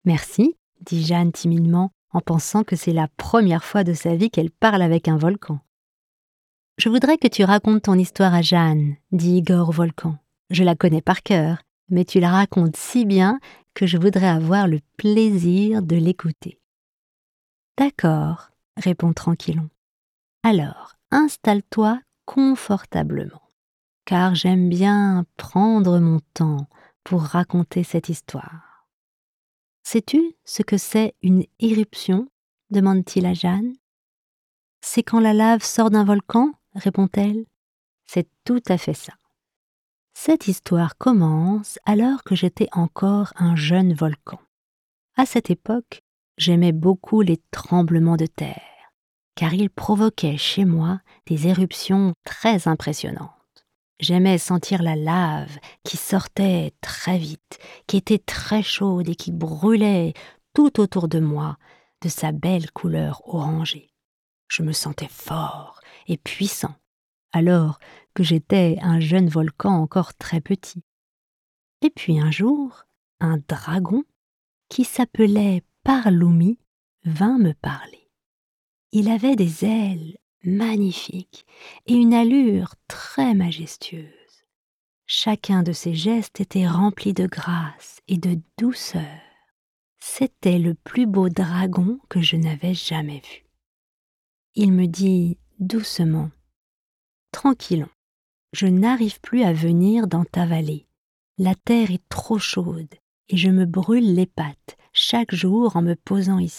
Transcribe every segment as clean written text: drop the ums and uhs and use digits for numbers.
Merci, dit Jeanne timidement, en pensant que c'est la première fois de sa vie qu'elle parle avec un volcan. Je voudrais que tu racontes ton histoire à Jeanne, dit Igor au volcan. Je la connais par cœur, mais tu la racontes si bien que je voudrais avoir le plaisir de l'écouter. D'accord, répond Tranquillon. Alors, installe-toi confortablement, car j'aime bien prendre mon temps pour raconter cette histoire. Sais-tu ce que c'est une éruption ? Demande-t-il à Jeanne. C'est quand la lave sort d'un volcan, répond-elle. C'est tout à fait ça. Cette histoire commence alors que j'étais encore un jeune volcan. À cette époque, j'aimais beaucoup les tremblements de terre, car ils provoquaient chez moi des éruptions très impressionnantes. J'aimais sentir la lave qui sortait très vite, qui était très chaude et qui brûlait tout autour de moi de sa belle couleur orangée. Je me sentais fort et puissant, alors que j'étais un jeune volcan encore très petit. Et puis un jour, un dragon, qui s'appelait Parloumi, vint me parler. Il avait des ailes magnifiques et une allure très majestueuse. Chacun de ses gestes était rempli de grâce et de douceur. C'était le plus beau dragon que je n'avais jamais vu. Il me dit doucement « Tranquillon, je n'arrive plus à venir dans ta vallée. La terre est trop chaude et je me brûle les pattes chaque jour en me posant ici. »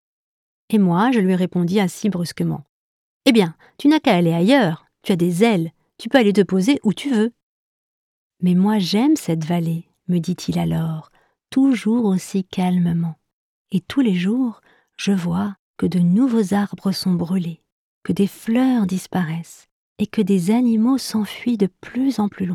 Et moi, je lui répondis ainsi brusquement. « Eh bien, tu n'as qu'à aller ailleurs, tu as des ailes, tu peux aller te poser où tu veux. » « Mais moi j'aime cette vallée, me dit-il alors, toujours aussi calmement. Et tous les jours, je vois que de nouveaux arbres sont brûlés, que des fleurs disparaissent et que des animaux s'enfuient de plus en plus loin. »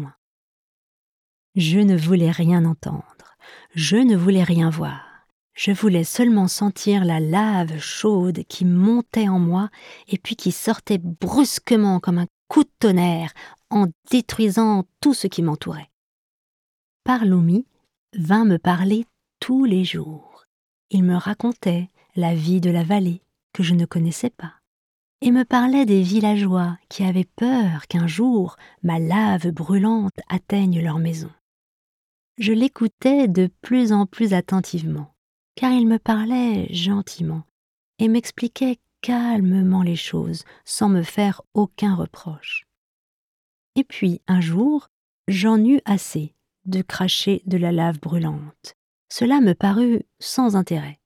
Je ne voulais rien entendre, je ne voulais rien voir. Je voulais seulement sentir la lave chaude qui montait en moi et puis qui sortait brusquement comme un coup de tonnerre en détruisant tout ce qui m'entourait. Parloumi vint me parler tous les jours. Il me racontait la vie de la vallée que je ne connaissais pas et me parlait des villageois qui avaient peur qu'un jour ma lave brûlante atteigne leur maison. Je l'écoutais de plus en plus attentivement, car il me parlait gentiment et m'expliquait calmement les choses sans me faire aucun reproche. Et puis, un jour, j'en eus assez de cracher de la lave brûlante. Cela me parut sans intérêt.